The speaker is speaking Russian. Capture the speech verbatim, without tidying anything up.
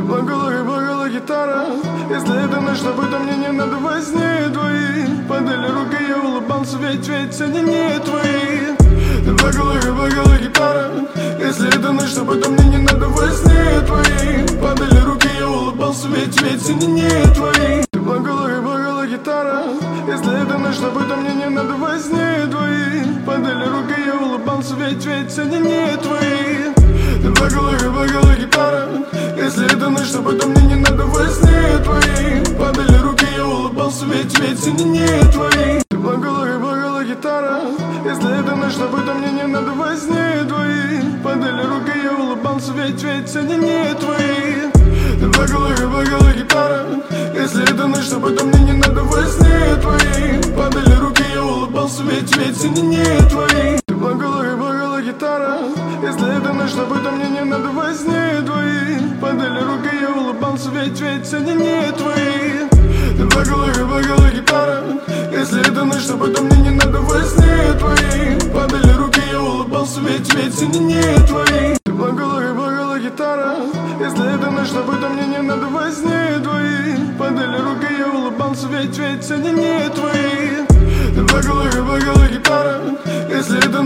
плакала и плакала гитара. Если это ночь, то будто мне не надо во сне твои. Падали руки, я улыбался, ведь, ведь они не твои. Ты плакала и плакала гитара. Если это ночь, то будто мне не надо во сне твои. Падали руки, я улыбался, ведь, ведь они не твои. Ты плакала и плакала гитара. Если это ночь, то будто мне не надо во сне твои. Падали руки, я улыбался, ведь, ведь они не твои. Ты плакала и плакала гитара. Если это ночь, то будто мне не надо во сне твои. Падали руки, я улыбался, ведь, ведь они не твои. Ты плакала и плакала гитара. Если это ночь, то будто мне не надо во сне твои. Падали руки, я улыбался, ведь, ведь они не твои. Ты плакала и плакала гитара. Если это ночь, то будто мне не надо во сне твои. Падали руки, я улыбался, ведь, ведь они не твои. Ты плакала и плакала гитара. Если это ночь, то будто мне не надо во сне твои. Падали руки, я улыбался, ведь, ведь они не твои. Ты плакала и плакала гитара. Если это ночь, то будто мне не надо во сне твои. Падали руки, я улыбался, ведь, ведь они не твои. Ты плакала и плакала гитара. Если это ночь, то будто мне не надо во сне твои. Падали руки, я улыбался, ведь, ведь они не твои. Ты плакала и плакала гитара. Если это